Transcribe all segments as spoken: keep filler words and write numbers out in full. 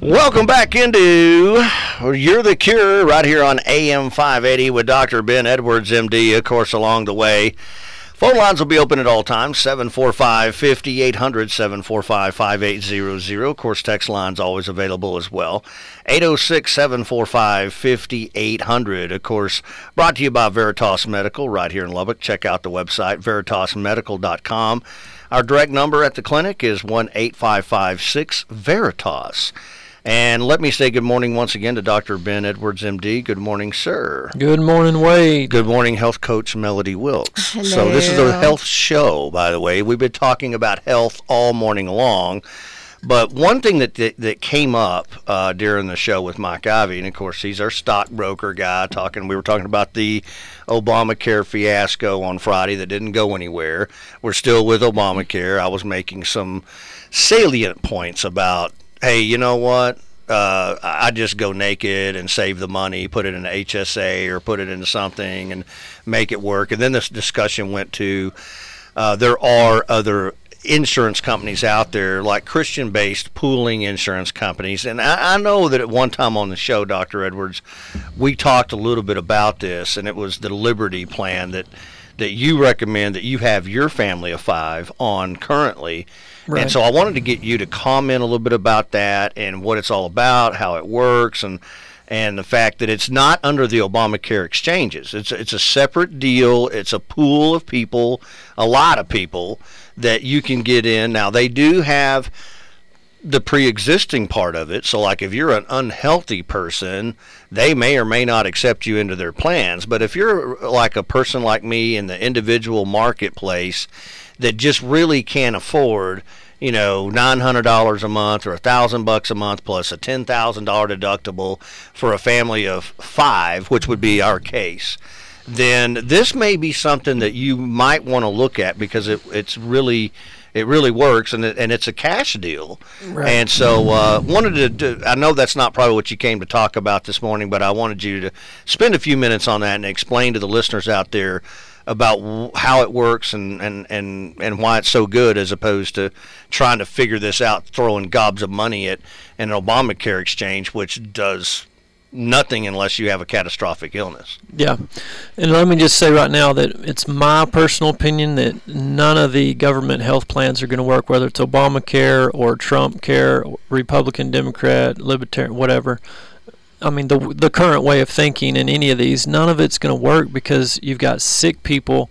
Welcome back into You're the Cure right here on A M five eighty with Doctor Ben Edwards, M D, of course, along the way. Phone lines will be open at all times, seven four five, five eight zero zero, seven four five, five eight zero zero. Of course, text lines always available as well, eight oh six, seven four five, five eight zero zero. Of course, brought to you by Veritas Medical right here in Lubbock. Check out the website, veritas medical dot com. Our direct number at the clinic is one eight five five six Veritas. And let me say good morning once again to Doctor Ben Edwards, M D. Good morning, sir. Good morning, Wade. Good morning, health coach Melody Wilkes. Hello. So this is a health show, by the way. We've been talking about health all morning long. But one thing that that, that came up uh, during the show with Mike Ivey, and of course he's our stockbroker guy, talking. We were talking about the Obamacare fiasco on Friday that didn't go anywhere. We're still with Obamacare. I was making some salient points about, hey, you know what? Uh, I just go naked and save the money, put it in an H S A or put it into something and make it work. And then this discussion went to uh, there are other insurance companies out there, like Christian-based pooling insurance companies. And I, I know that at one time on the show, Doctor Edwards, we talked a little bit about this, and it was the Liberty plan that, that you recommend that you have your family of five on currently. Right. And so I wanted to get you to comment a little bit about that and what it's all about, how it works, and and the fact that it's not under the Obamacare exchanges. It's it's a separate deal. It's a pool of people, a lot of people that you can get in. Now, they do have the pre-existing part of it. So, like, if you're an unhealthy person, they may or may not accept you into their plans. But if you're like a person like me in the individual marketplace that just really can't afford, you know, nine hundred dollars a month or one thousand bucks a month plus a ten thousand dollars deductible for a family of five, which would be our case, then this may be something that you might want to look at, because it, it's really it really works, and it, and it's a cash deal. Right. And so uh, wanted to do, I know that's not probably what you came to talk about this morning, but I wanted you to spend a few minutes on that and explain to the listeners out there about how it works and, and, and, and why it's so good, as opposed to trying to figure this out, throwing gobs of money at an Obamacare exchange, which does nothing unless you have a catastrophic illness. Yeah. And let me just say right now that it's my personal opinion that none of the government health plans are going to work, whether it's Obamacare or Trump care, Republican, Democrat, Libertarian, whatever. I mean, the the current way of thinking in any of these, none of it's going to work, because you've got sick people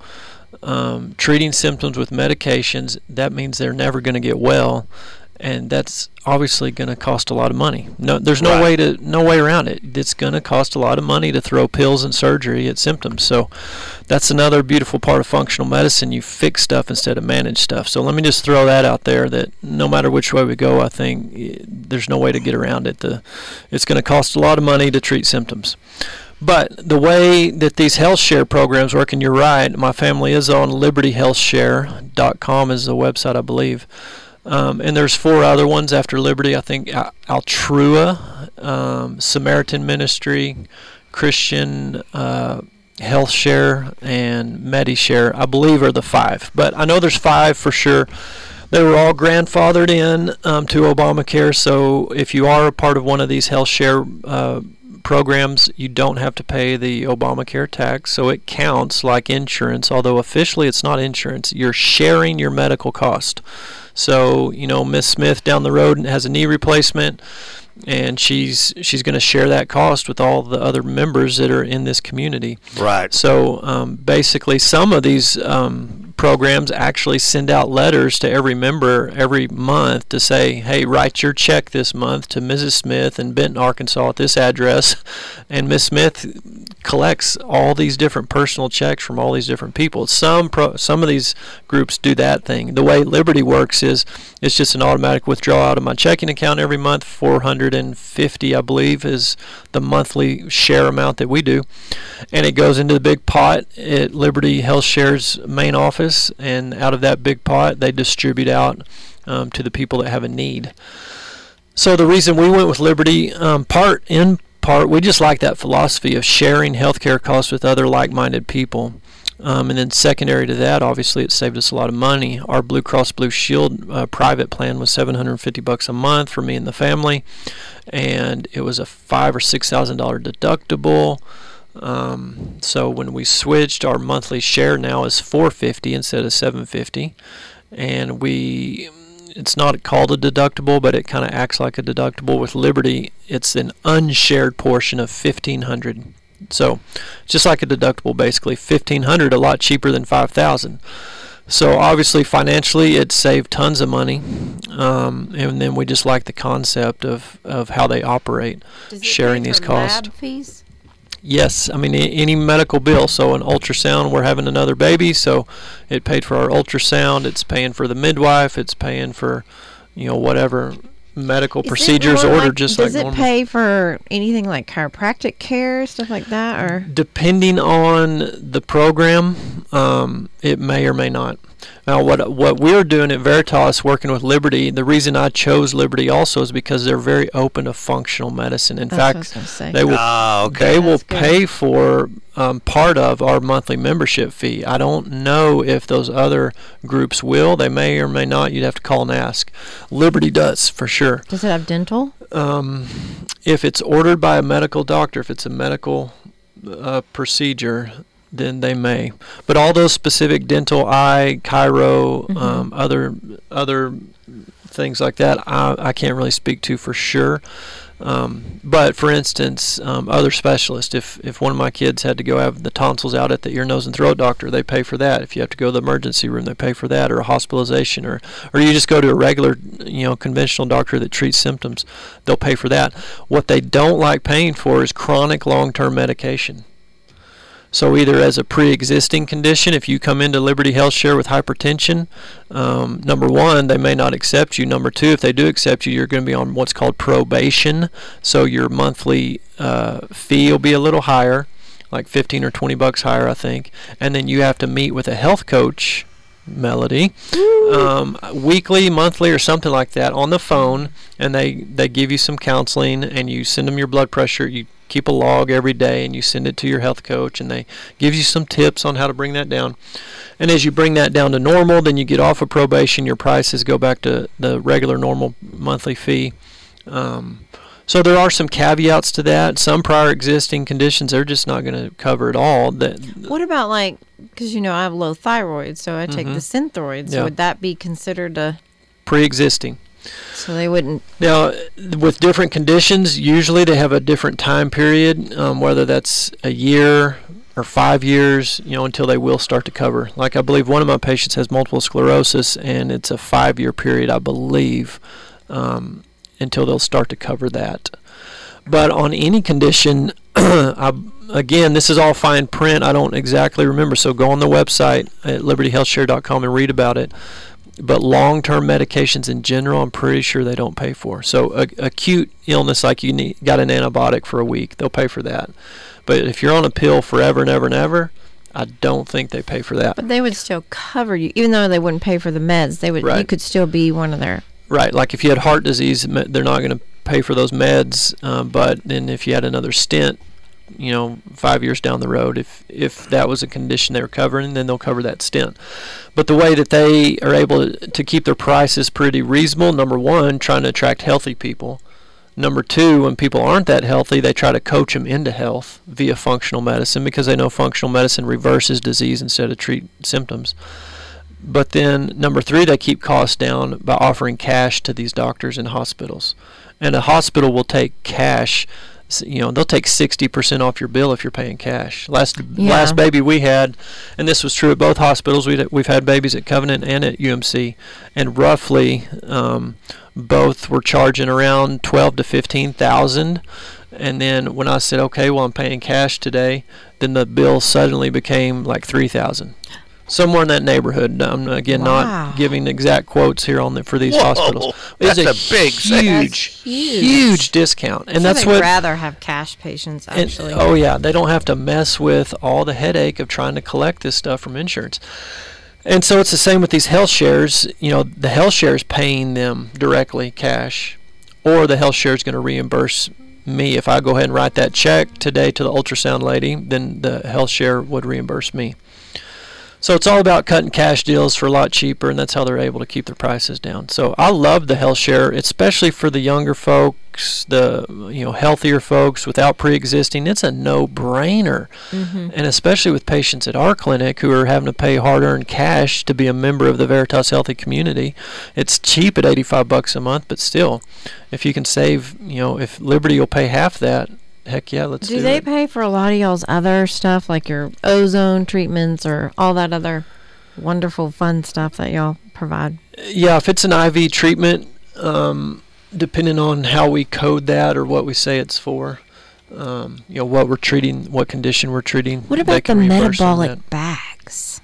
um, treating symptoms with medications. That means they're never going to get well, and that's obviously going to cost a lot of money. No, there's no Right. way to no way around it. It's going to cost a lot of money to throw pills and surgery at symptoms. So that's another beautiful part of functional medicine. You fix stuff instead of manage stuff. So let me just throw that out there, that no matter which way we go, I think eh, there's no way to get around it. The, it's going to cost a lot of money to treat symptoms. But the way that these health share programs work, and you're right, my family is on liberty health share dot com is the website, I believe. Um, and there's four other ones after Liberty. I think Altrua, um, Samaritan Ministry, Christian uh, Health Share, and MediShare, I believe, are the five. But I know there's five for sure. They were all grandfathered in um, to Obamacare. So if you are a part of one of these health share uh, programs, you don't have to pay the Obamacare tax. So it counts like insurance, although officially it's not insurance. You're sharing your medical cost. So, you know, Miss Smith down the road has a knee replacement, and she's she's going to share that cost with all the other members that are in this community. Right. So um, basically, some of these um, programs actually send out letters to every member every month to say, hey, write your check this month to Missus Smith in Benton, Arkansas at this address. And Miss Smith collects all these different personal checks from all these different people. Some pro, some of these groups do that thing. The way Liberty works is it's just an automatic withdrawal out of my checking account every month. four hundred fifty, I believe, is the monthly share amount that we do. And it goes into the big pot at Liberty Health Share's main office, and out of that big pot, they distribute out um, to the people that have a need. So the reason we went with Liberty, um, part in part, we just like that philosophy of sharing healthcare costs with other like-minded people. Um, and then secondary to that, obviously, it saved us a lot of money. Our Blue Cross Blue Shield uh, private plan was seven hundred fifty bucks a month for me and the family, and it was a five or six thousand dollar deductible. Um, so when we switched, our monthly share now is four fifty instead of seven fifty, and we. It's not called a deductible, but it kind of acts like a deductible. With Liberty, it's an unshared portion of fifteen hundred. So, just like a deductible, basically fifteen hundred, a lot cheaper than five thousand. So obviously, financially, it saved tons of money, um, and then we just like the concept of, of how they operate, Does it sharing pay these for costs. lab fees? Yes, I mean any medical bill. So an ultrasound, we're having another baby, so it paid for our ultrasound. It's paying for the midwife. It's paying for, you know, whatever medical Is it procedures more ordered, like- just like Does it normal. pay for anything like chiropractic care, stuff like that, or? Depending on the program, um, it may or may not. Now, what what we're doing at Veritas, working with Liberty, the reason I chose Liberty also is because they're very open to functional medicine. In That's what I fact, was gonna say. they will Ah, okay. they will That's good. pay for um, part of our monthly membership fee. I don't know if those other groups will. They may or may not. You'd have to call and ask. Liberty does for sure. Does it have dental? Um, if it's ordered by a medical doctor, if it's a medical uh, procedure, then they may. But all those specific dental, eye, chiro, Mhm. um, other other things like that, I, I can't really speak to for sure. Um, but for instance, um, other specialists, if, if one of my kids had to go have the tonsils out at the ear, nose, and throat doctor, they pay for that. If you have to go to the emergency room, they pay for that, or a hospitalization, or, or you just go to a regular, you know, conventional doctor that treats symptoms, they'll pay for that. What they don't like paying for is chronic long-term medication. So either as a pre-existing condition, if you come into Liberty Health Share with hypertension, um, number one, they may not accept you. Number two, if they do accept you, you're going to be on what's called probation. So your monthly uh, fee will be a little higher, like fifteen or twenty bucks higher, I think. And then you have to meet with a health coach, Melody, um, weekly, monthly, or something like that on the phone, and they, they give you some counseling, and you send them your blood pressure. You keep a log every day, and you send it to your health coach, and they give you some tips on how to bring that down. And as you bring that down to normal, then you get off of probation, your prices go back to the regular normal monthly fee. Um, so there are some caveats to that. Some prior existing conditions they're just not going to cover at all. That What about like, because you know I have low thyroid, so I take Mhm. the Synthroid. So Yeah. would that be considered a? pre-existing. So they wouldn't. Now, with different conditions, usually they have a different time period, um, whether that's a year or five years, you know, until they will start to cover. Like I believe one of my patients has multiple sclerosis, and it's a five-year period, I believe, um, until they'll start to cover that. But on any condition, I, again, this is all fine print. I don't exactly remember, so go on the website at liberty health share dot com and read about it. But long-term medications in general, I'm pretty sure they don't pay for. So a, acute illness, like you need, got an antibiotic for a week, they'll pay for that. But if you're on a pill forever and ever and ever, I don't think they pay for that. But they would still cover you, even though they wouldn't pay for the meds. They would. You Right. could still be one of their. Right, like if you had heart disease, me- they're not going to pay for those meds. Uh, but then if you had another stent, you know, five years down the road, if if that was a condition they were covering, then they'll cover that stent. But the way that they are able to, to keep their prices pretty reasonable, number one, trying to attract healthy people. Number two, when people aren't that healthy, they try to coach them into health via functional medicine because they know functional medicine reverses disease instead of treat symptoms. But then number three, they keep costs down by offering cash to these doctors and hospitals. And a hospital will take cash. You know, they'll take sixty percent off your bill if you're paying cash. Last Yeah. last baby we had, and this was true at both hospitals. We'd, we've had babies at Covenant and at U M C, and roughly um, both were charging around twelve to fifteen thousand. And then when I said, okay, well I'm paying cash today, then the bill suddenly became like three thousand. Somewhere in that neighborhood. I'm again Wow. not giving exact quotes here on the, for these Whoa, hospitals. that's It's a big savings. huge, That's huge. huge discount, and So that's they'd what. rather have cash patients And- actually. oh yeah, they don't have to mess with all the headache of trying to collect this stuff from insurance. And so it's the same with these health shares. You know, the health share is paying them directly cash, or the health share is going to reimburse me if I go ahead and write that check today to the ultrasound lady. Then the health share would reimburse me. So it's all about cutting cash deals for a lot cheaper, and that's how they're able to keep their prices down. So I love the Health Share, especially for the younger folks, the you know healthier folks without pre-existing. It's a no-brainer, mm-hmm. and especially with patients at our clinic who are having to pay hard-earned cash to be a member of the Veritas Healthy community. It's cheap at eighty-five bucks a month, but still, if you can save, you know, if Liberty will pay half that. Heck yeah, let's do, do they it. pay for a lot of y'all's other stuff, like your ozone treatments or all that other wonderful fun stuff that y'all provide? Yeah, if it's an I V treatment, um, depending on how we code that or what we say it's for, um, you know, what we're treating, what condition we're treating. What about the metabolic bags?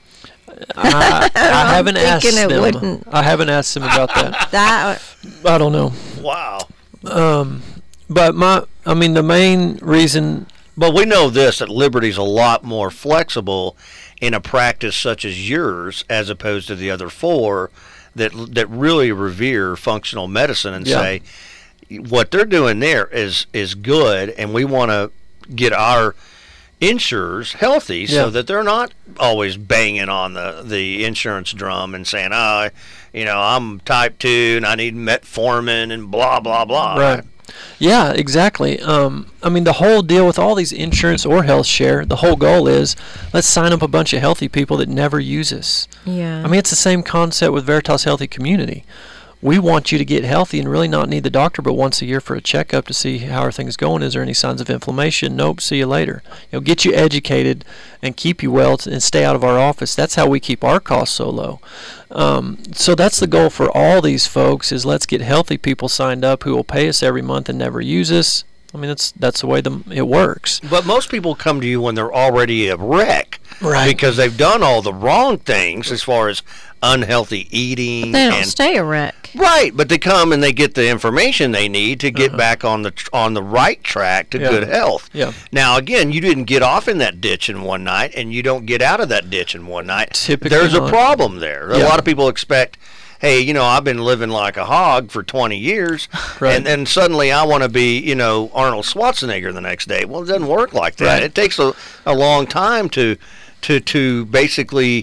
I, I haven't asked it them. Wouldn't. I haven't asked them about that. That I don't know. Wow. Um, but my, I mean, the main reason. But we know this, that Liberty's a lot more flexible in a practice such as yours as opposed to the other four that that really revere functional medicine and Yeah. say what they're doing there is is good, and we want to get our insurers healthy so Yeah. that they're not always banging on the, the insurance drum and saying, oh, you know, I'm type two and I need metformin and blah, blah, blah. Right. Yeah, exactly. Um, I mean, the whole deal with all these insurance or health share, the whole goal is let's sign up a bunch of healthy people that never use us. yeah. I mean, it's the same concept with Veritas Healthy Community. We want you to get healthy and really not need the doctor but once a year for a checkup to see how are things going. Is there any signs of inflammation? Nope. See you later. You know, get you educated and keep you well and stay out of our office. That's how we keep our costs so low. Um, so that's the goal for all these folks is let's get healthy people signed up who will pay us every month and never use us. I mean, that's that's the way the, it works. But most people come to you when they're already a wreck. Right. Because they've done all the wrong things as far as unhealthy eating. They don't and, stay a wreck. Right, but they come and they get the information they need to get Uh-huh. back on the tr- on the right track to Yeah. good health. Yeah. Now, again, you didn't get off in that ditch in one night, and you don't get out of that ditch in one night. Typically There's a not. problem there. A Yeah. lot of people expect, hey, you know, I've been living like a hog for twenty years, Right. and then suddenly I want to be, you know, Arnold Schwarzenegger the next day. Well, it doesn't work like that. Right. It takes a, a long time to to to basically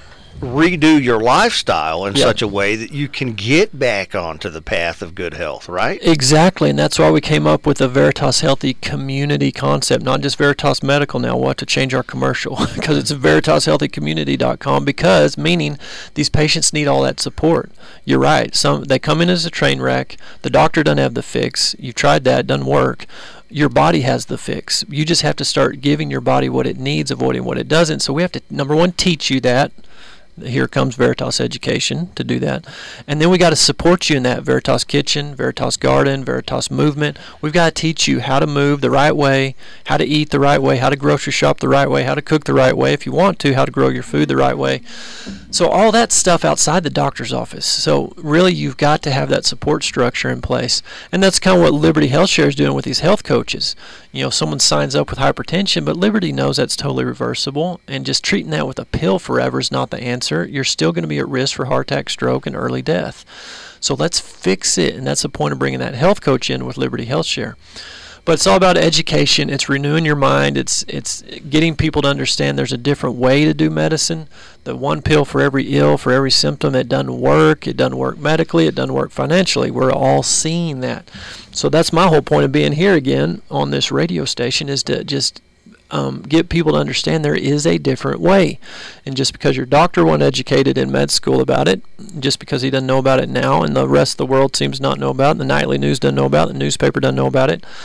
redo your lifestyle in Yeah. such a way that you can get back onto the path of good health, right? Exactly, and that's why we came up with the Veritas Healthy Community concept, not just Veritas Medical now. We'll have to change our commercial because it's veritas healthy community dot com because, meaning, these patients need all that support. You're right. Some they come in as a train wreck. The doctor doesn't have the fix. You've tried that. It doesn't work. Your body has the fix. You just have to start giving your body what it needs, avoiding what it doesn't. So we have to, number one, teach you that. Here comes Veritas Education to do that. And then we got to support you in that Veritas Kitchen, Veritas Garden, Veritas Movement. We've got to teach you how to move the right way, how to eat the right way, how to grocery shop the right way, how to cook the right way if you want to, how to grow your food the right way. So all that stuff outside the doctor's office. So really you've got to have that support structure in place. And that's kind of what Liberty Health Share is doing with these health coaches. You know, someone signs up with hypertension, but Liberty knows that's totally reversible, and just treating that with a pill forever is not the answer. You're still going to be at risk for heart attack, stroke, and early death. So let's fix it, and that's the point of bringing that health coach in with Liberty Health Share. But it's all about education. It's renewing your mind. It's it's getting people to understand there's a different way to do medicine. The one pill for every ill, for every symptom, it doesn't work. It doesn't work medically. It doesn't work financially. We're all seeing that. So that's my whole point of being here again on this radio station is to just um, get people to understand there is a different way. And just because your doctor wasn't educated in med school about it, just because he doesn't know about it now and the rest of the world seems not know about it, the nightly news doesn't know about it, the newspaper doesn't know about it,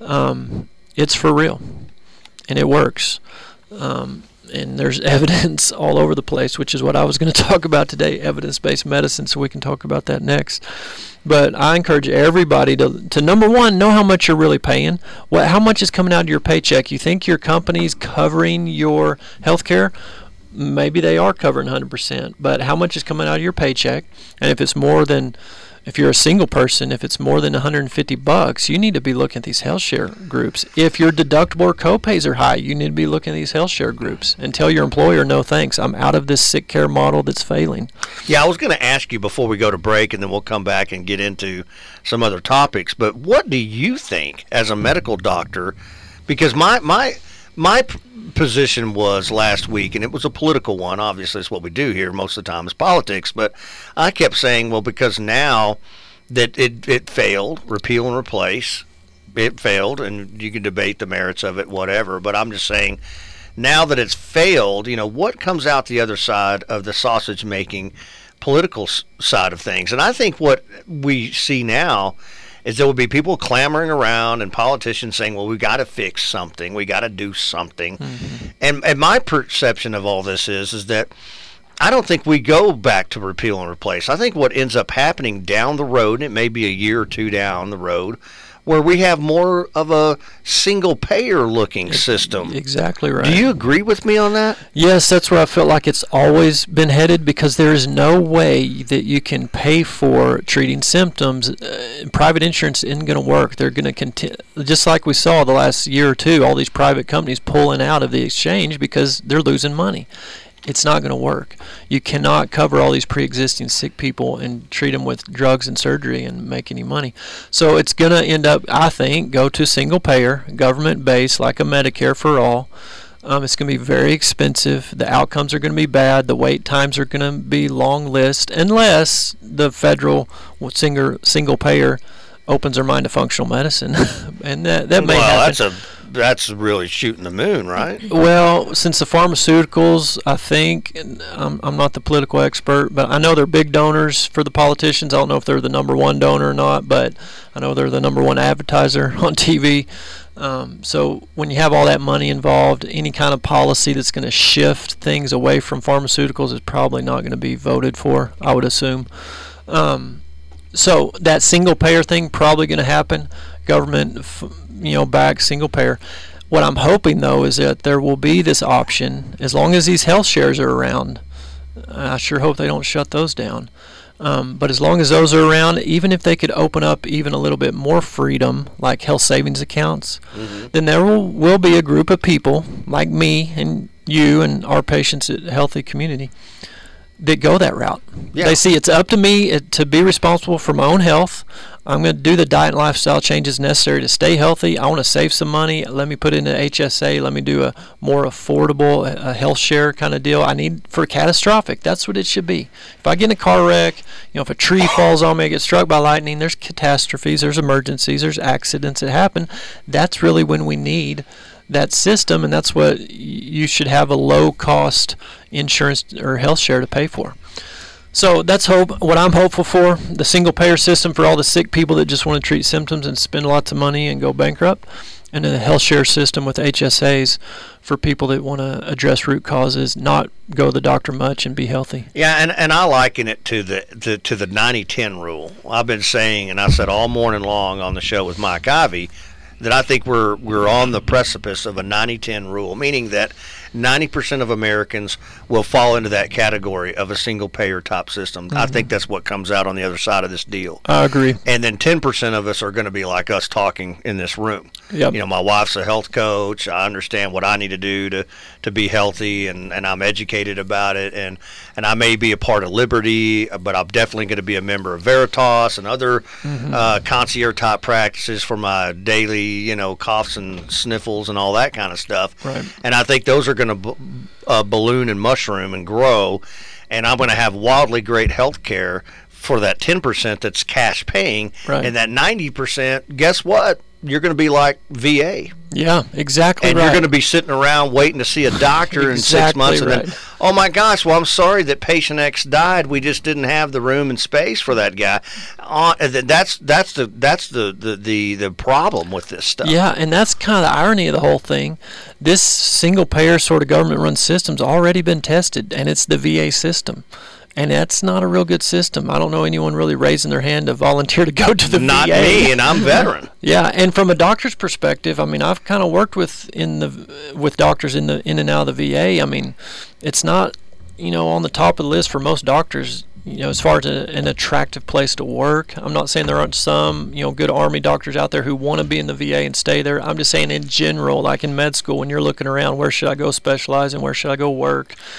Um, it's for real, and it works. Um, and there's evidence all over the place, which is what I was going to talk about today, evidence-based medicine, so we can talk about that next. But I encourage everybody to, to number one, know how much you're really paying. What, how much is coming out of your paycheck? You think your company's covering your health care? Maybe they are covering one hundred percent, but how much is coming out of your paycheck? And if it's more than... If you're a single person, if it's more than one hundred fifty bucks, you need to be looking at these health share groups. If your deductible or copays are high, you need to be looking at these health share groups and tell your employer, no thanks, I'm out of this sick care model that's failing. Yeah, I was going to ask you before we go to break, and then we'll come back and get into some other topics, but what do you think as a medical doctor? Because my my my p- position was last week, and it was a political one. Obviously, it's what we do here most of the time is politics. But I kept saying, well, because now that it, it failed, repeal and replace, it failed, and you can debate the merits of it, whatever. But I'm just saying, now that it's failed, you know, what comes out the other side of the sausage-making political side of things? And I think what we see now is there will be people clamoring around and politicians saying, well, we got to fix something. We got to do something. Mm-hmm. And and my perception of all this is, is that I don't think we go back to repeal and replace. I think what ends up happening down the road, and it may be a year or two down the road, where we have more of a single-payer looking system. Exactly right. Do you agree with me on that? Yes, that's where I feel like it's always been headed, because there is no way that you can pay for treating symptoms. Uh, private insurance isn't going to work. They're going to continue, just like we saw the last year or two, all these private companies pulling out of the exchange because they're losing money. It's not going to work. You cannot cover all these pre-existing sick people and treat them with drugs and surgery and make any money. So it's going to end up, I think, go to single payer, government based, like a Medicare for all. Um, it's going to be very expensive. The outcomes are going to be bad. The wait times are going to be long list, unless the federal single single payer opens their mind to functional medicine, and that that may well, happen. that's a that's really shooting the moon, right? Well, since the pharmaceuticals, I think, and I'm, I'm not the political expert, but I know they're big donors for the politicians. I don't know if they're the number one donor or not, but I know they're the number one advertiser on T V. Um, so when you have all that money involved, any kind of policy that's going to shift things away from pharmaceuticals is probably not going to be voted for, I would assume. Um, so that single payer thing probably going to happen. Government, you know, back single payer. What I'm hoping though is that there will be this option as long as these health shares are around. I sure hope they don't shut those down. Um, but as long as those are around, even if they could open up even a little bit more freedom, like health savings accounts, mm-hmm. then there will, will be a group of people like me and you and our patients at Healthy Community that go that route. Yeah. They see it's up to me to be responsible for my own health. I'm going to do the diet and lifestyle changes necessary to stay healthy. I want to save some money. Let me put it in an H S A. Let me do a more affordable a health share kind of deal. I need for catastrophic. That's what it should be. If I get in a car wreck, you know, if a tree falls on me, I get struck by lightning, there's catastrophes, there's emergencies, there's accidents that happen. That's really when we need that system, and that's what you should have a low-cost insurance or health share to pay for. So that's hope. What I'm hopeful for, the single-payer system for all the sick people that just want to treat symptoms and spend lots of money and go bankrupt, and then a health share system with H S As for people that want to address root causes, not go to the doctor much, and be healthy. Yeah, and, and I liken it to the, the to the ninety ten rule. I've been saying, and I said all morning long on the show with Mike Ivey, that I think we're we're on the precipice of a ninety ten rule, meaning that ninety percent of Americans will fall into that category of a single-payer top system. Mm-hmm. I think that's what comes out on the other side of this deal. I agree. And then ten percent of us are going to be like us talking in this room. Yep. You know, my wife's a health coach. I understand what I need to do to, to be healthy, and, and I'm educated about it. And, and I may be a part of Liberty, but I'm definitely going to be a member of Veritas and other mm-hmm. uh, concierge-type practices for my daily, you know, coughs and sniffles and all that kind of stuff. Right. And I think those are going to b- uh, balloon and mushroom and grow, and I'm going to have wildly great health care for that ten percent that's cash paying. Right. And that ninety percent, guess what? You're going to be like V A. Yeah, exactly and right. you're going to be sitting around waiting to see a doctor exactly in six months. And right. then, oh my gosh, well, I'm sorry that patient X died. We just didn't have the room and space for that guy. Uh, that's that's the that's the, the, the, the problem with this stuff. Yeah, and that's kind of the irony of the whole thing. This single-payer sort of government-run system's already been tested, and it's the V A system. And that's not a real good system. I don't know anyone really raising their hand to volunteer to go to the not V A. Not me, and I'm veteran. Yeah, and from a doctor's perspective, I mean, I've kind of worked with in the with doctors in the in and out of the V A. I mean, it's not, you know, on the top of the list for most doctors, you know, as far as a, an attractive place to work. I'm not saying there aren't some, you know, good Army doctors out there who want to be in the V A and stay there. I'm just saying in general, like in med school, when you're looking around, where should I go specialize and where should I go work?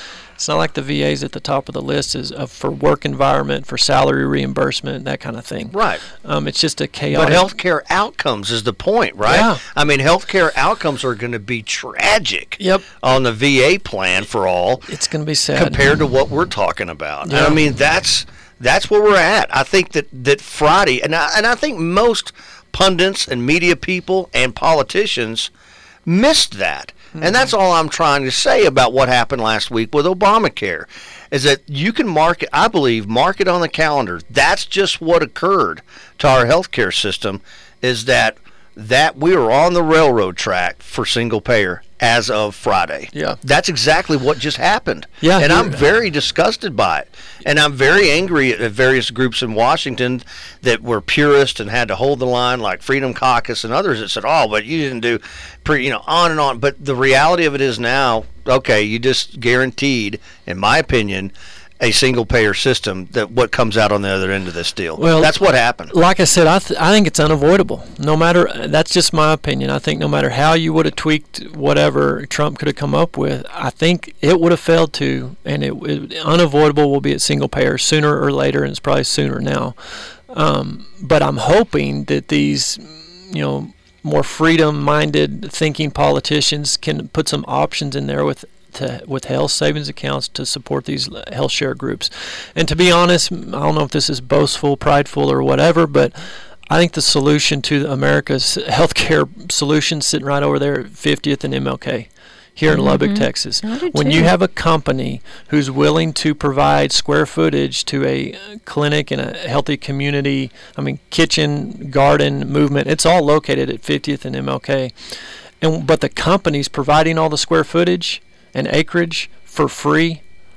It's not like the V A's at the top of the list is uh, for work environment, for salary reimbursement, that kind of thing. Right. Um, it's just a chaotic. But healthcare outcomes is the point, right? Yeah. I mean, healthcare outcomes are going to be tragic. Yep. On the V A plan for all. It's going to be sad compared to what we're talking about. Yeah. I mean, that's that's where we're at. I think that, that Friday, and I, and I think most pundits and media people and politicians missed that. Mm-hmm. And that's all I'm trying to say about what happened last week with Obamacare, is that you can mark it, I believe, mark it on the calendar. That's just what occurred to our healthcare system, is that that we were on the railroad track for single payer as of Friday. Yeah. That's exactly what just happened. Yeah. And I'm very disgusted by it. And I'm very angry at various groups in Washington that were purist and had to hold the line, like Freedom Caucus and others that said, oh, but you didn't do, pre, you know, on and on. But the reality of it is now, okay, you just guaranteed, in my opinion, a single payer system, that what comes out on the other end of this deal. Well, that's what happened. Like I said, I th- I think it's unavoidable. No matter, that's just my opinion. I think no matter how you would have tweaked whatever Trump could have come up with, I think it would have failed to, and it, it unavoidable will be at single payer sooner or later, and it's probably sooner now. Um, but I'm hoping that these, you know, more freedom-minded thinking politicians can put some options in there with To, with health savings accounts to support these health share groups. And to be honest, I don't know if this is boastful, prideful, or whatever, but I think the solution to America's healthcare solution sitting right over there at fiftieth and M L K here in mm-hmm. Lubbock, Texas. When too. you have a company who's willing to provide square footage to a clinic and a healthy community, I mean, kitchen, garden movement, it's all located at fiftieth and M L K. And but the company's providing all the square footage and acreage for free.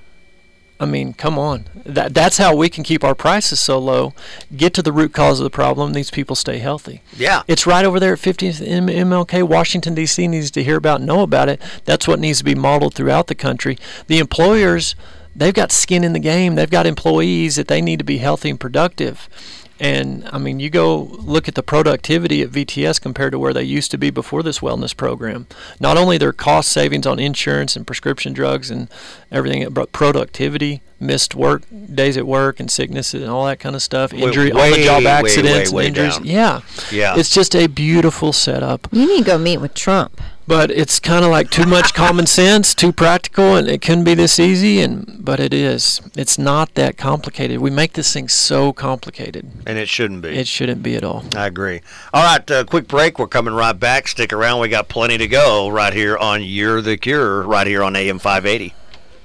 I mean, come on. That that's how we can keep our prices so low, get to the root cause of the problem, these people stay healthy. Yeah. It's right over there at fiftieth M L K. Washington, D C needs to hear about, know about it. That's what needs to be modeled throughout the country. The employers, they've got skin in the game. They've got employees that they need to be healthy and productive. And, I mean, you go look at the productivity at V T S compared to where they used to be before this wellness program. Not only their cost savings on insurance and prescription drugs and everything, but productivity, missed work, days at work and sicknesses and all that kind of stuff, injury, way, on-the-job way, accidents way, way, and injuries. down. Yeah. Yeah. It's just a beautiful setup. You need to go meet with Trump. But it's kind of like too much common sense, too practical, and it couldn't be this easy. And but it is. It's not that complicated. We make this thing so complicated. And it shouldn't be. It shouldn't be at all. I agree. All right, uh, quick break. We're coming right back. Stick around. We got plenty to go right here on You're the Cure, right here on A M five eighty.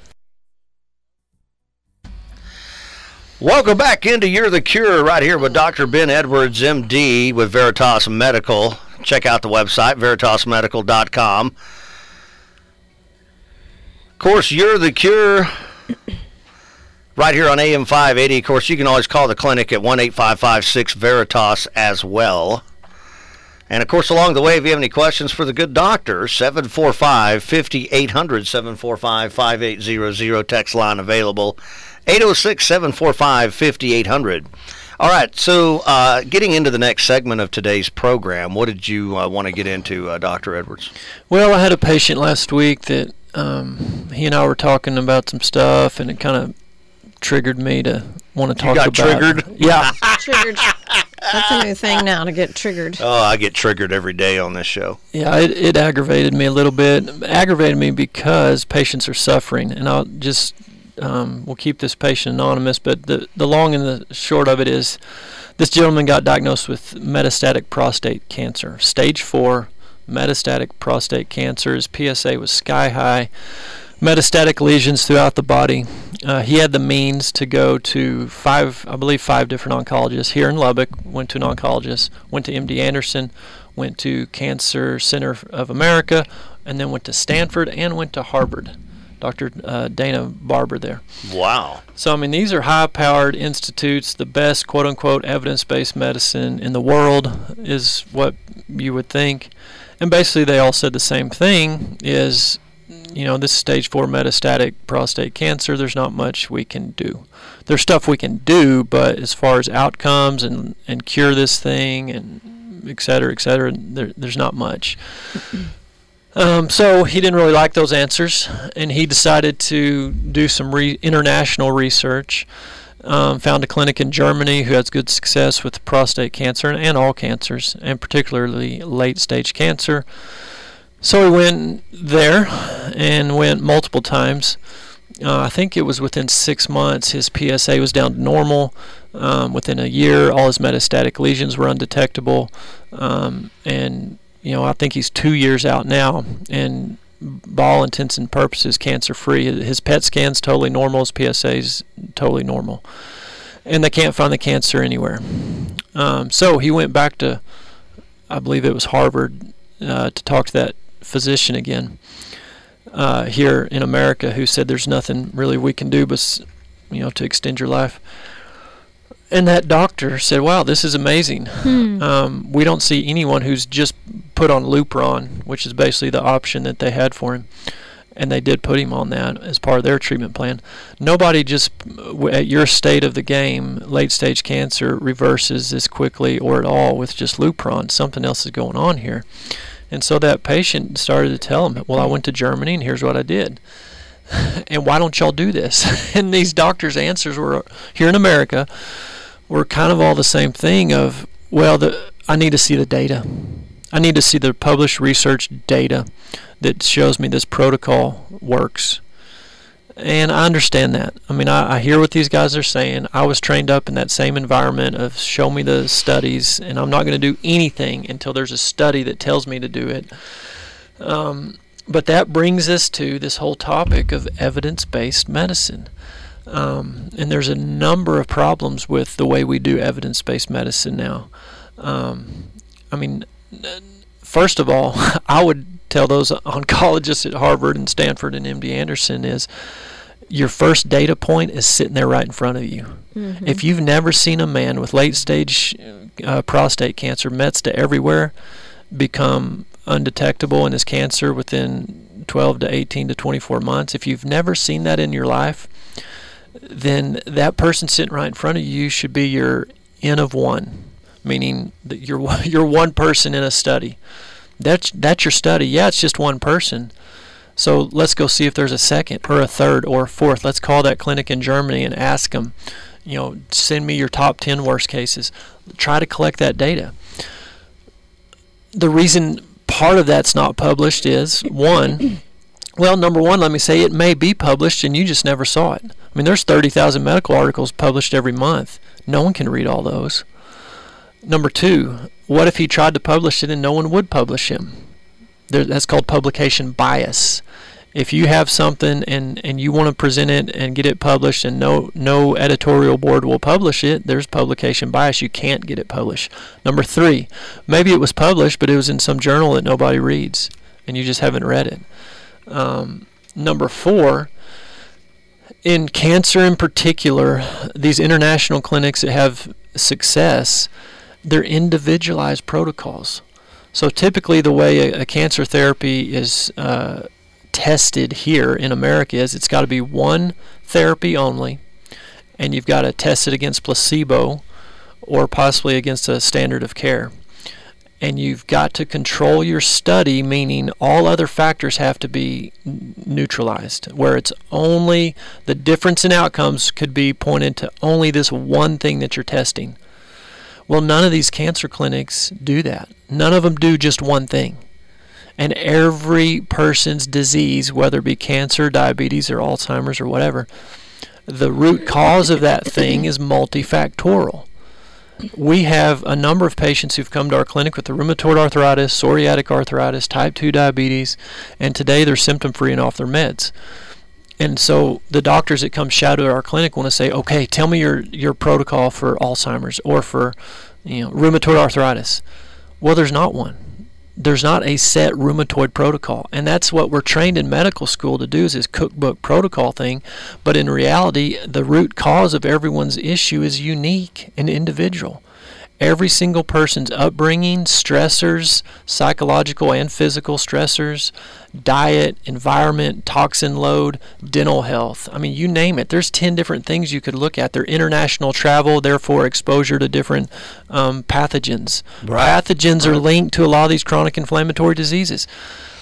Welcome back into You're the Cure, right here with Doctor Ben Edwards, M D, with Veritas Medical. Check out the website, veritas medical dot com. Of course, You're the Cure, right here on A M five eighty. Of course, you can always call the clinic at one eight five five six Veritas as well. And, of course, along the way, if you have any questions for the good doctor, seven four five, five eight zero zero, seven four five, five eight zero zero, text line available, eight oh six, seven four five, five eight zero zero. All right, so uh, getting into the next segment of today's program, what did you uh, want to get into, uh, Doctor Edwards? Well, I had a patient last week that um, he and I were talking about some stuff, and it kind of triggered me to want to talk you got about. Triggered? Yeah, Triggered. That's a new thing now, to get triggered. Oh, I get triggered every day on this show. Yeah, it, it aggravated me a little bit. It aggravated me because patients are suffering, and I'll just. Um, we'll keep this patient anonymous, but the, the long and the short of it is this gentleman got diagnosed with metastatic prostate cancer. Stage four metastatic prostate cancer. His P S A was sky high. Metastatic lesions throughout the body. Uh, he had the means to go to five, I believe five different oncologists here in Lubbock. Went to an oncologist, went to M D Anderson, went to Cancer Center of America, and then went to Stanford and went to Harvard. Doctor Uh, Dana Barber there. Wow. So, I mean, these are high-powered institutes. The best, quote-unquote, evidence-based medicine in the world is what you would think. And basically they all said the same thing is, you know, this stage four metastatic prostate cancer, there's not much we can do. There's stuff we can do, but as far as outcomes and, and cure this thing and et cetera, et cetera, there, there's not much. Um, so he didn't really like those answers, and he decided to do some re- international research. Um, found a clinic in Germany who has good success with prostate cancer and, and all cancers, and particularly late-stage cancer. So he went there and went multiple times. Uh, I think it was within six months his P S A was down to normal. Um, within a year, all his metastatic lesions were undetectable. Um, and, you know, I think he's two years out now, and by all intents and purposes, cancer-free. His P E T scan's totally normal. His P S A's totally normal. And they can't find the cancer anywhere. Um, so he went back to, I believe it was Harvard, uh, to talk to that physician again uh, here in America, who said there's nothing really we can do but, you know, to extend your life. And that doctor said, wow, this is amazing. Hmm. Um, we don't see anyone who's just put on Lupron, which is basically the option that they had for him. And they did put him on that as part of their treatment plan. Nobody just, at your state of the game, late-stage cancer reverses as quickly or at all with just Lupron. Something else is going on here. And so that patient started to tell him, well, I went to Germany, and here's what I did. And why don't y'all do this? And these doctors' answers were, here in America, were kind of all the same thing of, well, the, I need to see the data. I need to see the published research data that shows me this protocol works. And I understand that. I mean, I, I hear what these guys are saying. I was trained up in that same environment of show me the studies, and I'm not going to do anything until there's a study that tells me to do it. Um, but that brings us to this whole topic of evidence-based medicine. Um, and there's a number of problems with the way we do evidence-based medicine now. Um, I mean, first of all, I would tell those oncologists at Harvard and Stanford and M D Anderson is your first data point is sitting there right in front of you. Mm-hmm. If you've never seen a man with late-stage uh, prostate cancer, mets to everywhere, become undetectable in his cancer within twelve to eighteen to twenty-four months, if you've never seen that in your life, then that person sitting right in front of you should be your N of one, meaning that you're you're one person in a study. That's that's your study. Yeah, it's just one person. So let's go see if there's a second or a third or a fourth. Let's call that clinic in Germany and ask them, you know, send me your top ten worst cases. Try to collect that data. The reason part of that's not published is, one, well, number one, let me say it may be published and you just never saw it. I mean, there's thirty thousand medical articles published every month. No one can read all those. Number two, what if he tried to publish it and no one would publish him? There, that's called publication bias. If you have something and, and you want to present it and get it published and no no editorial board will publish it, there's publication bias. You can't get it published. Number three, maybe it was published, but it was in some journal that nobody reads, and you just haven't read it. Um, number four, in cancer in particular, these international clinics that have success, they're individualized protocols. So typically the way a, a cancer therapy is uh, tested here in America is it's got to be one therapy only, and you've got to test it against placebo or possibly against a standard of care. And you've got to control your study, meaning all other factors have to be neutralized, where it's only the difference in outcomes could be pointed to only this one thing that you're testing. Well, none of these cancer clinics do that. None of them do just one thing. And every person's disease, whether it be cancer, diabetes, or Alzheimer's, or whatever, the root cause of that thing is multifactorial. We have a number of patients who've come to our clinic with the rheumatoid arthritis, psoriatic arthritis, type two diabetes, and today they're symptom-free and off their meds. And so the doctors that come shadow at our clinic want to say, okay, tell me your, your protocol for Alzheimer's or for, you know, rheumatoid arthritis. Well, there's not one. There's not a set rheumatoid protocol. And that's what we're trained in medical school to do, is this cookbook protocol thing. But in reality, the root cause of everyone's issue is unique and individual. Every single person's upbringing, stressors, psychological and physical stressors, diet, environment, toxin load, dental health. I mean, you name it. There's ten different things you could look at. Their international travel, therefore exposure to different um, pathogens. Right. Pathogens are linked to a lot of these chronic inflammatory diseases.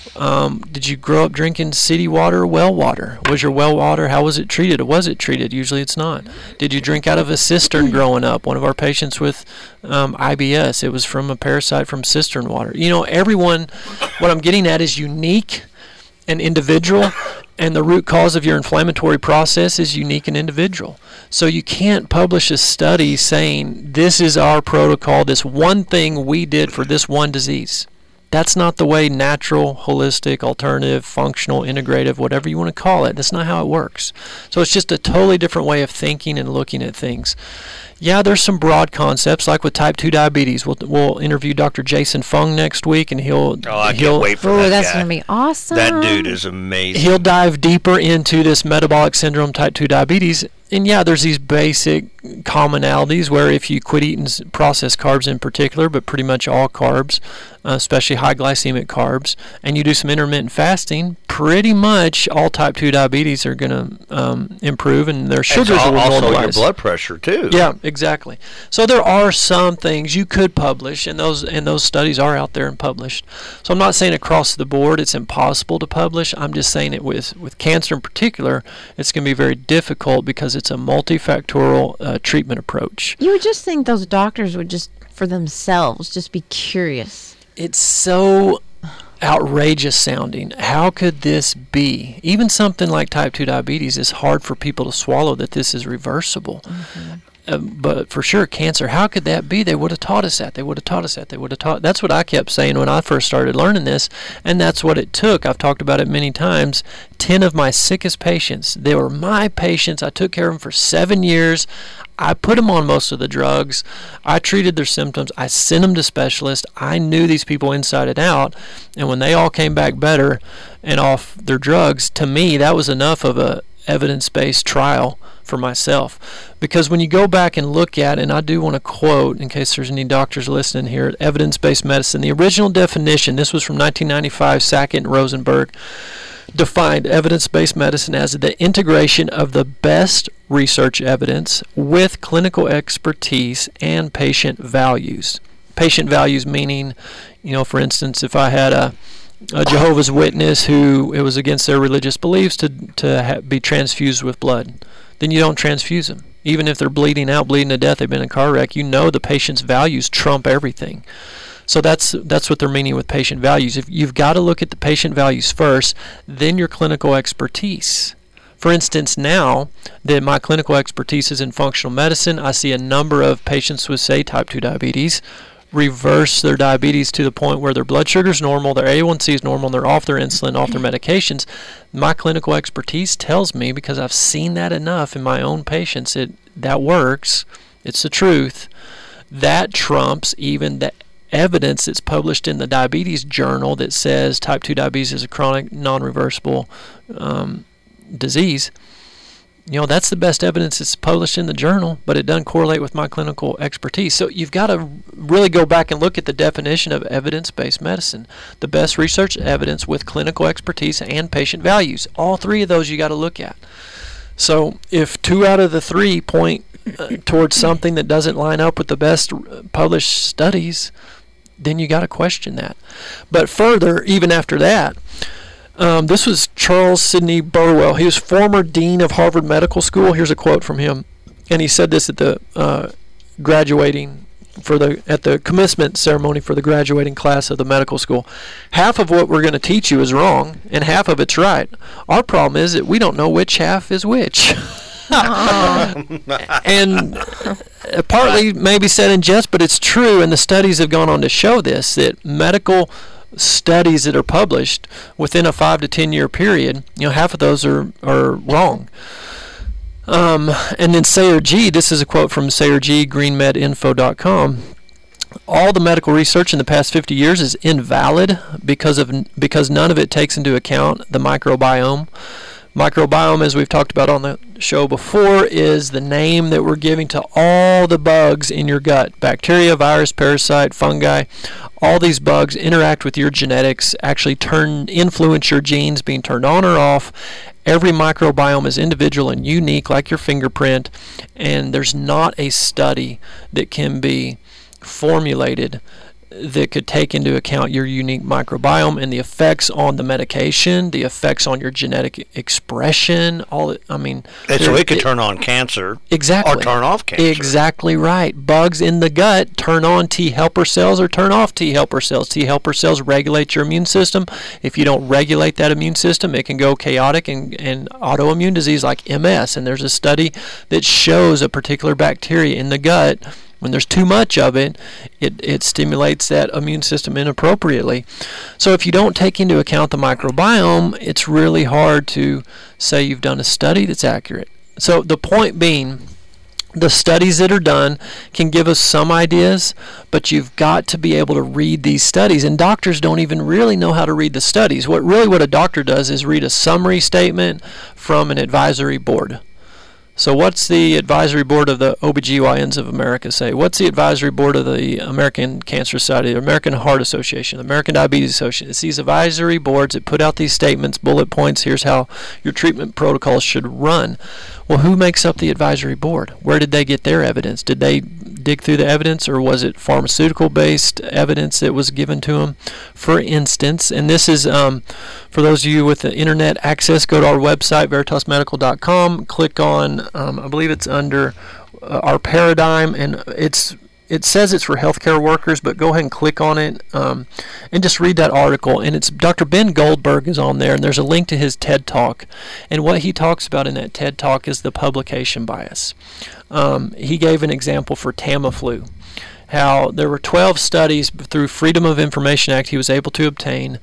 Um, did you grow up drinking city water or well water? Was your well water, how was it treated? Or was it treated? Usually it's not. Did you drink out of a cistern growing up? One of our patients with um, I B S, it was from a parasite from cistern water. You know, everyone, what I'm getting at is unique and individual, and the root cause of your inflammatory process is unique and individual. So you can't publish a study saying this is our protocol, this one thing we did for this one disease. That's not the way natural, holistic, alternative, functional, integrative, whatever you want to call it. That's not how it works. So it's just a totally different way of thinking and looking at things. Yeah, there's some broad concepts, like with type two diabetes. We'll we'll interview Doctor Jason Fung next week, and he'll oh, I he'll can't wait for Oh, that that's guy. going to be awesome. That dude is amazing. he'll dive deeper into this metabolic syndrome, type two diabetes. And yeah, there's these basic commonalities where if you quit eating s- processed carbs in particular, but pretty much all carbs, uh, especially high glycemic carbs, and you do some intermittent fasting, pretty much all type two diabetes are going to um, improve, and their And sugars al- will also normalize. your blood pressure too. Yeah, exactly. So there are some things you could publish, and those and those studies are out there and published. So I'm not saying across the board it's impossible to publish. I'm just saying it with, with cancer in particular, it's going to be very difficult because it's a multifactorial uh, treatment approach. You would just think those doctors would just, for themselves, just be curious. It's so outrageous sounding. How could this be? Even something like type two diabetes is hard for people to swallow that this is reversible. Mm-hmm. Uh, but for sure, cancer, how could that be? They would have taught us that. They would have taught us that. They would have taught. That's what I kept saying when I first started learning this, and that's what it took. I've talked about it many times. Ten of my sickest patients, they were my patients. I took care of them for seven years. I put them on most of the drugs. I treated their symptoms. I sent them to specialists. I knew these people inside and out, and when they all came back better and off their drugs, to me, that was enough of a evidence-based trial for myself. Because when you go back and look at, and I do want to quote, in case there's any doctors listening here, evidence-based medicine, the original definition, this was from nineteen ninety-five, Sackett and Rosenberg, defined evidence-based medicine as the integration of the best research evidence with clinical expertise and patient values. Patient values meaning, you know, for instance, if I had a a Jehovah's Witness who it was against their religious beliefs to to ha- be transfused with blood, then you don't transfuse them. Even if they're bleeding out, bleeding to death, they've been in a car wreck, you know the patient's values trump everything. So that's that's what they're meaning with patient values. If you've got to look at the patient values first, then your clinical expertise. For instance, now that my clinical expertise is in functional medicine, I see a number of patients with, say, type two diabetes reverse their diabetes to the point where their blood sugar is normal, their A one C is normal, and they're off their insulin, off their medications. My clinical expertise tells me, because I've seen that enough in my own patients, it that works. It's the truth. That trumps even the evidence that's published in the diabetes journal that says type two diabetes is a chronic, non-reversible um, disease. You know, that's the best evidence that's published in the journal, but it doesn't correlate with my clinical expertise. So you've got to really go back and look at the definition of evidence-based medicine. The best research evidence with clinical expertise and patient values. All three of those you got to look at. So if two out of the three point uh, towards something that doesn't line up with the best published studies, then you got to question that. But further, even after that, Um, this was Charles Sidney Burwell. He was former dean of Harvard Medical School. Here's a quote from him, and he said this at the uh, graduating for the at the commencement ceremony for the graduating class of the medical school. Half of what we're going to teach you is wrong, and half of it's right. Our problem is that we don't know which half is which. And uh, partly maybe said in jest, but it's true, and the studies have gone on to show this, that medical studies that are published within a five to ten year period, you know, half of those are, are wrong. Um, and then Sayer G, this is a quote from Sayer G, green med info dot com. All the medical research in the past fifty years is invalid because of because none of it takes into account the microbiome. Microbiome, as we've talked about on the show before, is the name that we're giving to all the bugs in your gut. Bacteria, virus, parasite, fungi, all these bugs interact with your genetics, actually turn influence your genes being turned on or off. Every microbiome is individual and unique, like your fingerprint, and there's not a study that can be formulated that could take into account your unique microbiome and the effects on the medication, the effects on your genetic expression. All I mean, and so it could it, turn on cancer, exactly, or turn off cancer. Exactly right. Bugs in the gut turn on T helper cells or turn off T helper cells. T helper cells regulate your immune system. If you don't regulate that immune system, it can go chaotic and, and autoimmune disease like M S. And there's a study that shows a particular bacteria in the gut. When there's too much of it, it, it stimulates that immune system inappropriately. So if you don't take into account the microbiome, it's really hard to say you've done a study that's accurate. So the point being, the studies that are done can give us some ideas, but you've got to be able to read these studies. And doctors don't even really know how to read the studies. What really what a doctor does is read a summary statement from an advisory board. So what's the advisory board of the O B G Y Ns of America say? What's the advisory board of the American Cancer Society, the American Heart Association, the American Diabetes Association? It's these advisory boards that put out these statements, bullet points, here's how your treatment protocols should run. Well, who makes up the advisory board? Where did they get their evidence? Did they dig through the evidence, or was it pharmaceutical-based evidence that was given to them? For instance, and this is, um, for those of you with the internet access, go to our website, veritas medical dot com, click on, um, I believe it's under uh, our paradigm, and it's it says it's for healthcare workers, but go ahead and click on it um, and just read that article. And it's Doctor Ben Goldberg is on there, and there's a link to his TED Talk. And what he talks about in that TED Talk is the publication bias. Um, he gave an example for Tamiflu, how there were twelve studies through Freedom of Information Act he was able to obtain,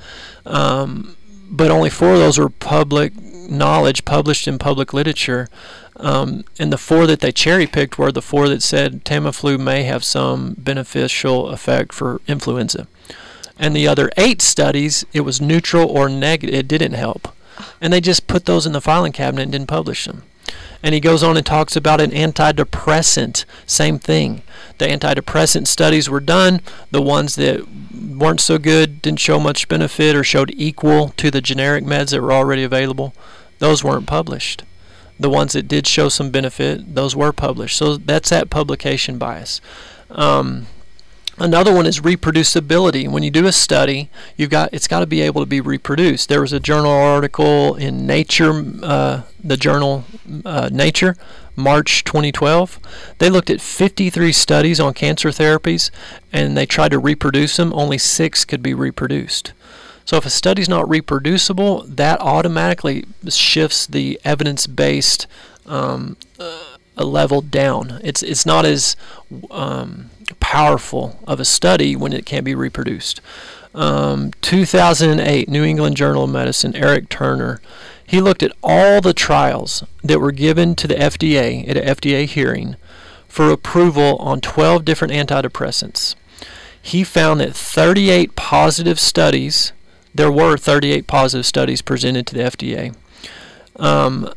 um, but only four of those were public knowledge, published in public literature. Um, and the four that they cherry-picked were the four that said Tamiflu may have some beneficial effect for influenza. And the other eight studies, it was neutral or negative. It didn't help. And they just put those in the filing cabinet and didn't publish them. And he goes on and talks about an antidepressant. Same thing. The antidepressant studies were done. The ones that weren't so good, didn't show much benefit or showed equal to the generic meds that were already available, those weren't published. The ones that did show some benefit, those were published. So that's that publication bias. Um, another one is reproducibility. When you do a study, you've got it's got to be able to be reproduced. There was a journal article in Nature, uh, the journal uh, Nature, March twenty twelve. They looked at fifty-three studies on cancer therapies, and they tried to reproduce them. Only six could be reproduced. So if a study's not reproducible, that automatically shifts the evidence-based um, uh, level down. It's it's not as um, powerful of a study when it can't be reproduced. Um, two thousand eight, New England Journal of Medicine, Eric Turner, he looked at all the trials that were given to the F D A at an F D A hearing for approval on twelve different antidepressants. He found that thirty-eight positive studies, there were thirty-eight positive studies presented to the F D A, um,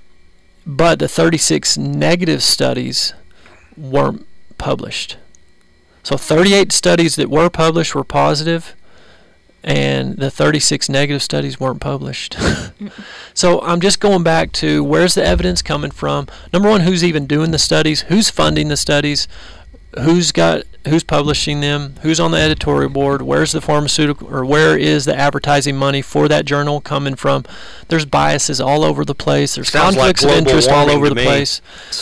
but the thirty-six negative studies weren't published. So thirty-eight studies that were published were positive, and the thirty-six negative studies weren't published. So I'm just going back to where's the evidence coming from? Number one, who's even doing the studies? Who's funding the studies? Who's got who's publishing them? Who's on the editorial board? Where's the pharmaceutical or where is the advertising money for that journal coming from? There's biases all over the place. There's Sounds conflicts like of interest all over the me. place.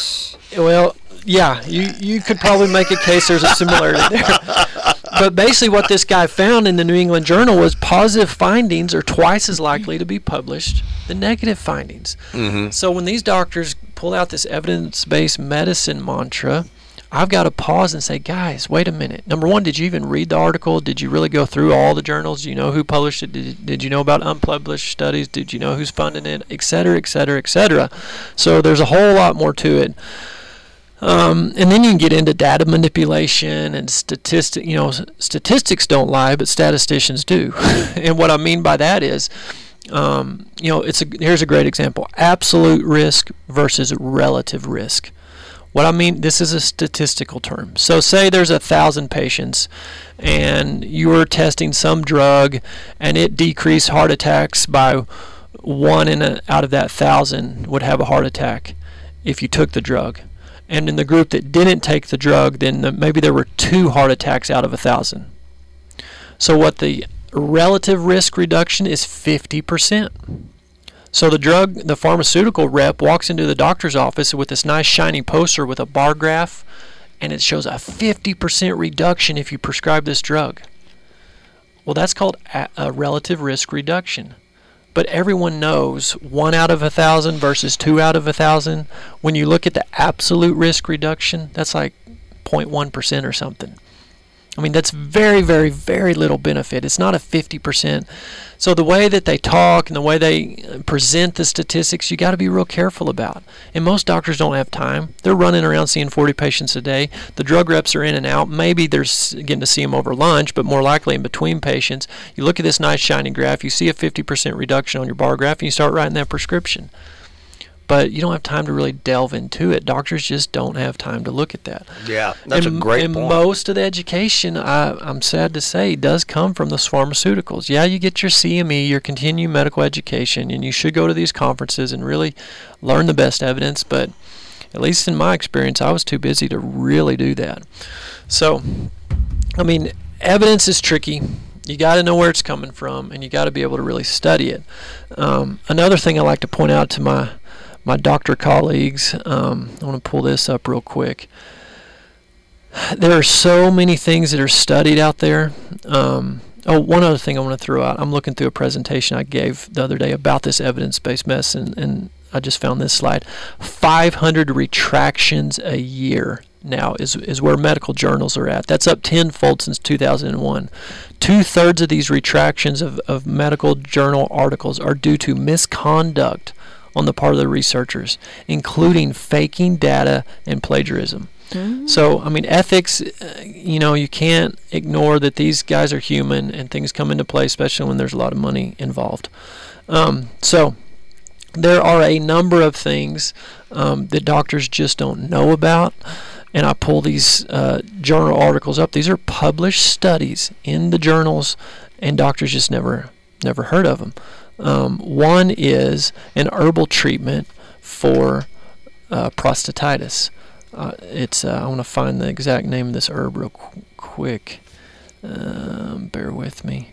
Well, yeah, you you could probably make a case there's a similarity there. But basically what this guy found in the New England Journal was positive findings are twice as likely to be published than negative findings. Mm-hmm. So when these doctors pull out this evidence-based medicine mantra, I've got to pause and say, guys, wait a minute. Number one, did you even read the article? Did you really go through all the journals? Do you know who published it? Did, did you know about unpublished studies? Did you know who's funding it? Et cetera, et cetera, et cetera. So there's a whole lot more to it. Um, and then you can get into data manipulation and statistic. You know, statistics don't lie, but statisticians do. And what I mean by that is, um, you know, it's a, here's a great example: absolute risk versus relative risk. What I mean, this is a statistical term. So say there's a thousand patients, and you were testing some drug, and it decreased heart attacks by one in a, out of that thousand would have a heart attack if you took the drug. And in the group that didn't take the drug, then the, maybe there were two heart attacks out of a thousand. So what the relative risk reduction is fifty percent. So the drug, the pharmaceutical rep walks into the doctor's office with this nice shiny poster with a bar graph, and it shows a fifty percent reduction if you prescribe this drug. Well, that's called a, a relative risk reduction. But everyone knows one out of a thousand versus two out of a thousand. When you look at the absolute risk reduction, that's like zero point one percent or something. I mean, that's very, very, very little benefit. It's not a fifty percent. So the way that they talk and the way they present the statistics, you got to be real careful about. And most doctors don't have time. They're running around seeing forty patients a day. The drug reps are in and out. Maybe they're getting to see them over lunch, but more likely in between patients. You look at this nice shiny graph, you see a fifty percent reduction on your bar graph, and you start writing that prescription. But you don't have time to really delve into it. Doctors just don't have time to look at that. Yeah, that's and, a great and point. And most of the education, I, I'm sad to say, does come from those pharmaceuticals. Yeah, you get your C M E, your continuing medical education, and you should go to these conferences and really learn the best evidence. But at least in my experience, I was too busy to really do that. So, I mean, evidence is tricky. You got to know where it's coming from, and you got to be able to really study it. Um, another thing I like to point out to my my doctor colleagues, um, I want to pull this up real quick. There are so many things that are studied out there. Um, oh, one other thing I want to throw out. I'm looking through a presentation I gave the other day about this evidence-based medicine, and I just found this slide. five hundred retractions a year now is, is where medical journals are at. That's up tenfold since two thousand one. Two-thirds of these retractions of, of medical journal articles are due to misconduct on the part of the researchers, including faking data and plagiarism. Mm-hmm. So, I mean, ethics, uh, you know, you can't ignore that these guys are human and things come into play, especially when there's a lot of money involved. Um, so, there are a number of things um, that doctors just don't know about. And I pull these uh, journal articles up. These are published studies in the journals, and doctors just never, never heard of them. Um, one is an herbal treatment for uh, prostatitis. Uh, it's uh, I want to find the exact name of this herb real qu- quick. Um, bear with me.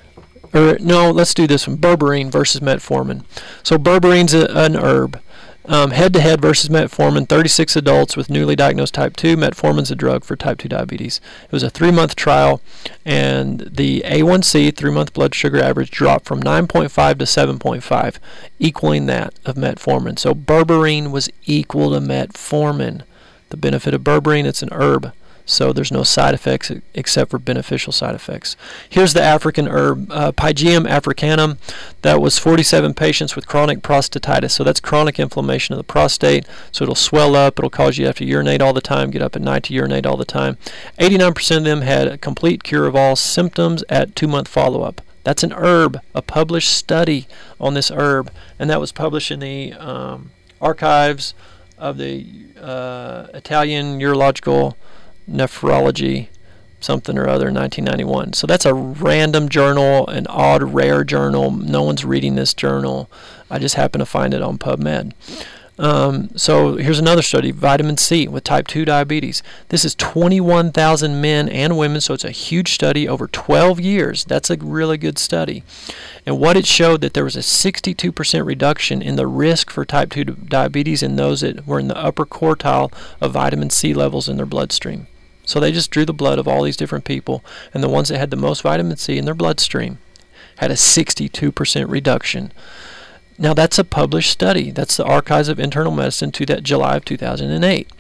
Or no, let's do this one. Berberine versus metformin. So berberine's a, an herb. Um, head-to-head versus metformin, thirty-six adults with newly diagnosed type two. Metformin's a drug for type two diabetes. It was a three-month trial, and the A one C, three-month blood sugar average, dropped from nine point five to seven point five, equaling that of metformin. So berberine was equal to metformin. The benefit of berberine, it's an herb, so there's no side effects except for beneficial side effects. Here's the African herb, uh, Pygeum africanum. That was forty-seven patients with chronic prostatitis. So that's chronic inflammation of the prostate. So it'll swell up. It'll cause you to have to urinate all the time, get up at night to urinate all the time. eighty-nine percent of them had a complete cure of all symptoms at two-month follow-up. That's an herb, a published study on this herb, and that was published in the um, archives of the uh, Italian Urological Nephrology, something or other, nineteen ninety-one. So that's a random journal, an odd, rare journal. No one's reading this journal. I just happen to find it on PubMed. Um, so here's another study, vitamin C with type two diabetes. This is twenty-one thousand men and women, so it's a huge study over twelve years. That's a really good study. And what it showed, that there was a sixty-two percent reduction in the risk for type two diabetes in those that were in the upper quartile of vitamin C levels in their bloodstream. So they just drew the blood of all these different people, and the ones that had the most vitamin C in their bloodstream had a sixty-two percent reduction. Now that's a published study. That's the Archives of Internal Medicine to that July of two thousand eight.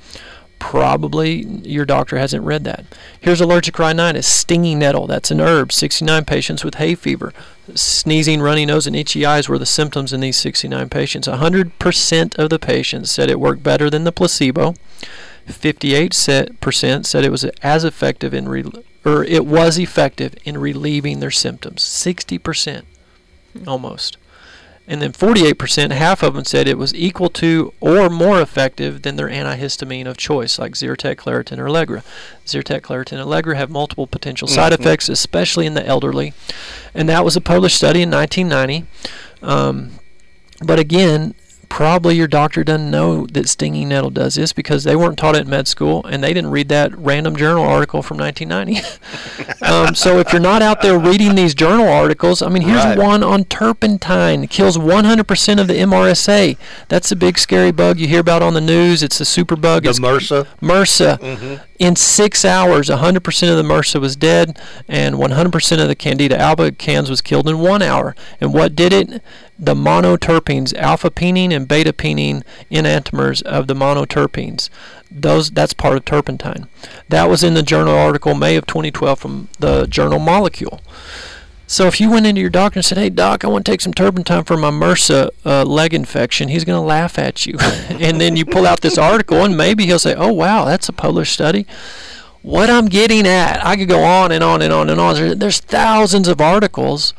Probably your doctor hasn't read that. Here's allergic rhinitis, stinging nettle. That's an herb. sixty-nine patients with hay fever. Sneezing, runny nose, and itchy eyes were the symptoms in these sixty-nine patients. one hundred percent of the patients said it worked better than the placebo. fifty-eight percent said it was as effective in re- or it was effective in relieving their symptoms. sixty percent almost. And then forty-eight percent, half of them said it was equal to or more effective than their antihistamine of choice, like Zyrtec, Claritin, or Allegra. Zyrtec, Claritin, and Allegra have multiple potential side mm-hmm. effects, especially in the elderly. And that was a published study in nineteen ninety. Um, but again, probably your doctor doesn't know that stinging nettle does this because they weren't taught it in med school and they didn't read that random journal article from nineteen ninety. um, so if you're not out there reading these journal articles, I mean, here's Right. one on turpentine. It kills one hundred percent of the M R S A. That's a big scary bug you hear about on the news. It's a super bug. The It's MRSA. MRSA. Mm-hmm. In six hours, one hundred percent of the MRSA was dead, and one hundred percent of the Candida albicans was killed in one hour. And what did it? The monoterpenes, alpha-penine and beta-penine enantiomers of the monoterpenes. Those, that's part of turpentine. That was in the journal article May of twenty twelve from the journal Molecule. So if you went into your doctor and said, hey, doc, I want to take some turpentine for my MRSA uh, leg infection, he's going to laugh at you. And then you pull out this article, and maybe he'll say, oh, wow, that's a published study. What I'm getting at, I could go on and on and on and on. There- There's thousands of articles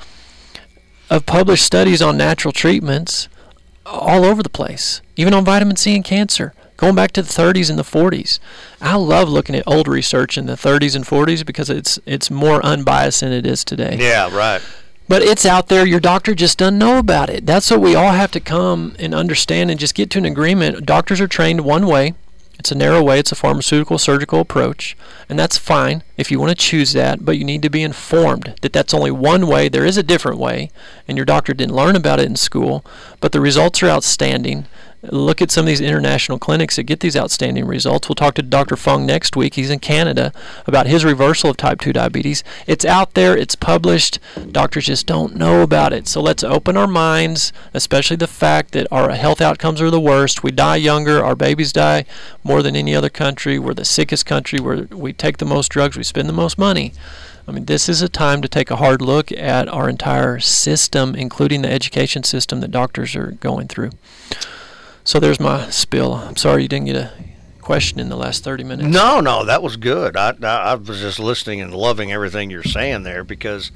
of published studies on natural treatments all over the place, even on vitamin C and cancer. Going back to the thirties and the forties. I love looking at old research in the thirties and forties because it's it's more unbiased than it is today. Yeah, right. But it's out there. Your doctor just doesn't know about it. That's what we all have to come and understand and just get to an agreement. Doctors are trained one way. It's a narrow way. It's a pharmaceutical surgical approach. And that's fine if you want to choose that. But you need to be informed that that's only one way. There is a different way. And your doctor didn't learn about it in school. But the results are outstanding. Look at some of these international clinics that get these outstanding results. We'll talk to Doctor Fung next week. He's in Canada about his reversal of type two diabetes. It's out there. It's published. Doctors just don't know about it. So let's open our minds, especially the fact that our health outcomes are the worst. We die younger. Our babies die more than any other country. We're the sickest country where we take the most drugs. We spend the most money. I mean, this is a time to take a hard look at our entire system, including the education system that doctors are going through. So there's my spill. I'm sorry you didn't get a question in the last thirty minutes. No, no, that was good. I, I, I was just listening and loving everything you're saying there because,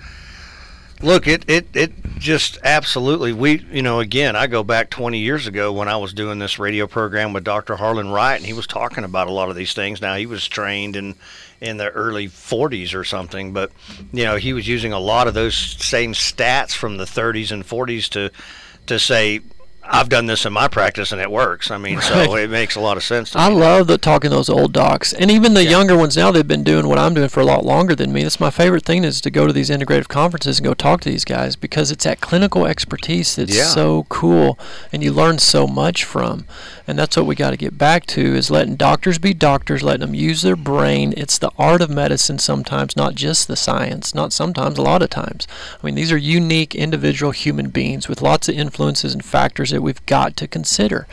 look, it, it, it just absolutely, we, you know, again, I go back twenty years ago when I was doing this radio program with Doctor Harlan Wright, and he was talking about a lot of these things. Now, he was trained in, in the early forties or something, but, you know, he was using a lot of those same stats from the thirties and forties to to say, I've done this in my practice and it works. I mean, so Right. it makes a lot of sense to I me. love the talking to those old docs, and even the Yeah. younger ones now. They've been doing what I'm doing for a lot longer than me. That's my favorite thing is to go to these integrative conferences and go talk to these guys because it's that clinical expertise that's Yeah. so cool, and you learn so much from. And that's what we got to get back to is letting doctors be doctors, letting them use their brain. It's the art of medicine sometimes, not just the science. Not sometimes, a lot of times. I mean, these are unique individual human beings with lots of influences and factors that we've got to consider.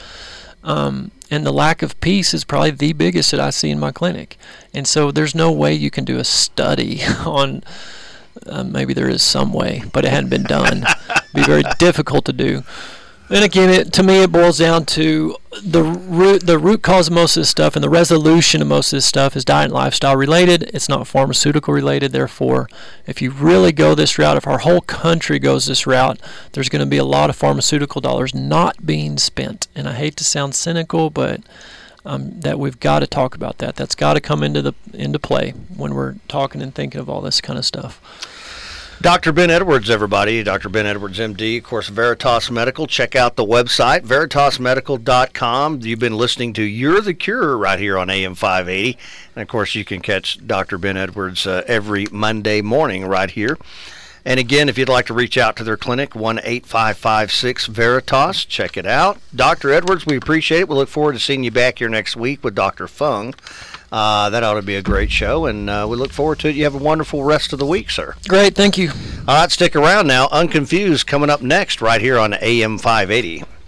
Um, and the lack of peace is probably the biggest that I see in my clinic. And so there's no way you can do a study on, uh, maybe there is some way, but it hadn't been done. It'd be very difficult to do. And again, it, to me, it boils down to the root, the root cause of most of this stuff and the resolution of most of this stuff is diet and lifestyle related. It's not pharmaceutical related. Therefore, if you really go this route, if our whole country goes this route, there's going to be a lot of pharmaceutical dollars not being spent. And I hate to sound cynical, but um, that we've got to talk about that. That's got to come into the into play when we're talking and thinking of all this kind of stuff. Doctor Ben Edwards, everybody. Doctor Ben Edwards, M D, of course, Veritas Medical. Check out the website, veritas medical dot com. You've been listening to You're the Cure right here on A M five eighty. And, of course, you can catch Doctor Ben Edwards uh, every Monday morning right here. And, again, if you'd like to reach out to their clinic, one eight five five six Veritas. Check it out. Doctor Edwards, we appreciate it. We look forward to seeing you back here next week with Doctor Fung. Uh, that ought to be a great show, and uh, we look forward to it. You have a wonderful rest of the week, sir. Great, thank you. All right, stick around now. Unconfused coming up next right here on A M five eighty.